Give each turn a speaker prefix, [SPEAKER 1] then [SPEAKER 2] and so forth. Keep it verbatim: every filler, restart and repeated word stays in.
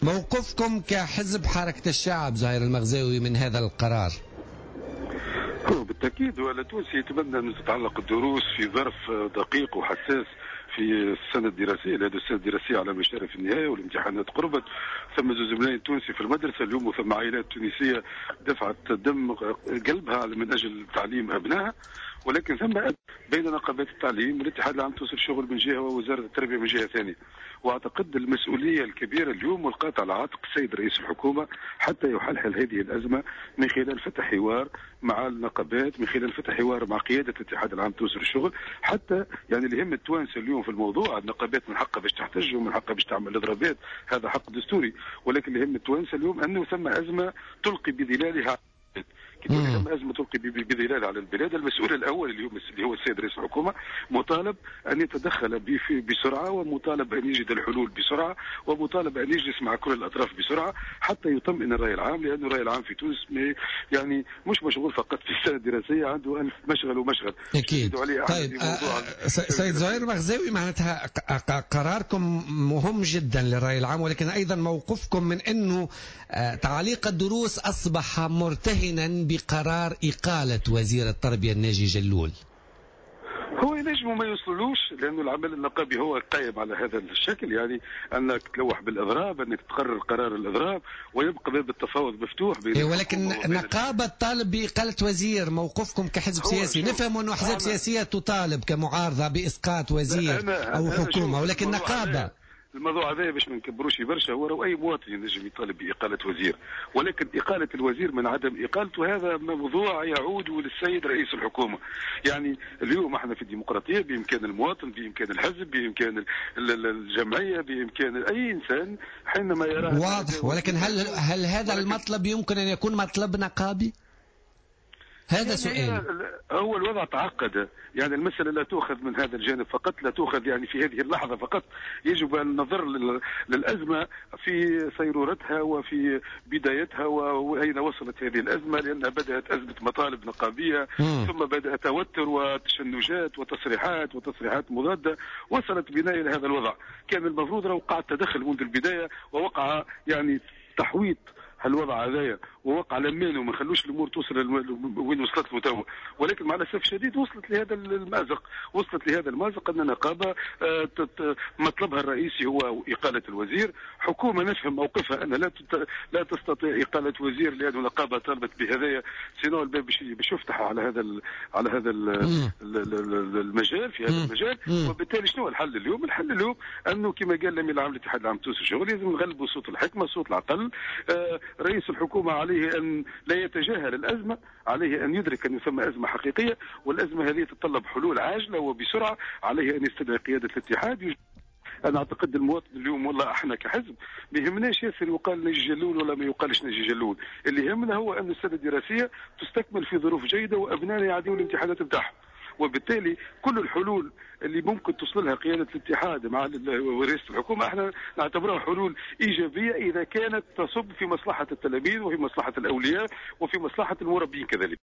[SPEAKER 1] موقفكم كحزب حركة الشعب زهير المغزاوي من هذا القرار؟
[SPEAKER 2] هو بالتأكيد ولا تونسي يتمنى أن تتعلق الدروس في ظرف دقيق وحساس في السنة الدراسية، لأن السنة الدراسية على مشارف النهاية والامتحانات قربت. ثم زوج ملايين تونسي في المدرسة اليوم، وثم عائلات تونسية دفعت دم قلبها من أجل تعليم أبنائها. ولكن ثم بين نقابات التعليم والاتحاد العام توصل الشغل من جهة ووزارة التربية من جهة ثانية. واعتقد المسؤولية الكبيرة اليوم ملقاة على عاتق السيد رئيس الحكومة حتى يحلحل هذه الأزمة من خلال فتح حوار مع النقابات، من خلال فتح حوار مع قيادة الاتحاد العام توصل الشغل. حتى يعني اللي هم التوانسة اليوم في الموضوع، النقابات من حقها باش تحتج ومن حقها باش تعمل اضرابات، هذا حق دستوري. ولكن اللي هم التوانسة اليوم أنه ثم أزمة تلقي بظلالها ثم أزمة تلقي بظلال على البلاد. المسؤول الأول اللي هو اللي هو السيد رئيس الحكومة مطالب أن يتدخل بسرعة، ومطالب أن يجد الحلول بسرعة، ومطالب أن يجلس مع كل الأطراف بسرعة حتى يطمئن الرأي العام. لأن الرأي العام في تونس يعني مش مشغول فقط في السنة الدراسية، عنده ألف مشغل ومشغل.
[SPEAKER 1] أكيد. طيب سيد زهير المغزاوي، معناتها قراركم مهم جدا للرأي العام، ولكن أيضا موقفكم من أنه تعليق الدروس أصبح مرتهنا بقرار إقالة وزير التربية الناجي جلول.
[SPEAKER 2] هو ينجموا ما يوصلوش، لأنه العمل النقابي هو قائم على هذا الشكل، يعني أنك تلوح بالإضراب، أنك تقرر قرار الإضراب ويبقى باب التفاوض مفتوح بين.
[SPEAKER 1] إيه ولكن نقابة طالب بإقالة وزير، موقفكم كحزب سياسي؟ نفهم أنه أحزاب سياسية تطالب كمعارضة بإسقاط وزير أنا أو أنا حكومة، ولكن نقابة
[SPEAKER 2] الموضوع هذا باش ما نكبروش برشا، هو اي مواطن ينجم يطالب باقاله وزير، ولكن اقاله الوزير من عدم اقالته هذا موضوع يعود للسيد رئيس الحكومه. يعني اليوم احنا في الديمقراطيه، بامكان المواطن، بامكان الحزب، بامكان الجمعيه، بامكان اي انسان حينما يرى.
[SPEAKER 1] واضح، ولكن هل هل هذا المطلب يمكن ان يكون مطلب نقابي؟ هذا يعني سؤال.
[SPEAKER 2] هو الوضع تعقد، يعني المسألة لا تؤخذ من هذا الجانب فقط، لا تؤخذ يعني في هذه اللحظة فقط. يجب أن ننظر للأزمة في صيرورتها وفي بدايتها وأين وصلت هذه الأزمة، لأنها بدأت أزمة مطالب نقابية م. ثم بدأ توتر وتشنجات وتصريحات وتصريحات مضادة وصلت بنا إلى هذا الوضع. كان المفروض لو وقع التدخل منذ البداية ووقع يعني تحويط هالوضع هذايا، ووقع لمانه وما خلوش الامور توصل وين وصلت له توا. ولكن مع الاسف الشديد وصلت لهذا المازق، وصلت لهذا المازق ان النقابه مطلبها الرئيسي هو اقاله الوزير. حكومه نفهم موقفها ان لا لا تستطيع اقاله وزير لان النقابه طالبت بهذايا، سينو الباب باش يفتح على هذا على هذا المجال في هذا المجال. وبالتالي شنو الحل اليوم؟ الحل اليوم انه كما قال الامين العام للاتحاد العام تونس الشغل، لازم نغلبوا صوت الحكمه، صوت العقل. رئيس الحكومة عليه أن لا يتجاهل الأزمة، عليه أن يدرك أن ثم أزمة حقيقية، والأزمة هذه تتطلب حلول عاجلة وبسرعة. عليه أن يستدعي قيادة الاتحاد. أنا أعتقد المواطن اليوم والله احنا كحزب ما يهمناش ياسر يقال نجي جلول ولا ما يقالش نجي جلول، اللي يهمنا هو أن السنة الدراسية تستكمل في ظروف جيدة وأبنائنا يعدون الامتحانات بتاعهم. وبالتالي كل الحلول اللي ممكن توصل لها قيادة الاتحاد مع رئيس الحكومة احنا نعتبرها حلول إيجابية إذا كانت تصب في مصلحة التلاميذ وفي مصلحة الأولياء وفي مصلحة المربين كذلك.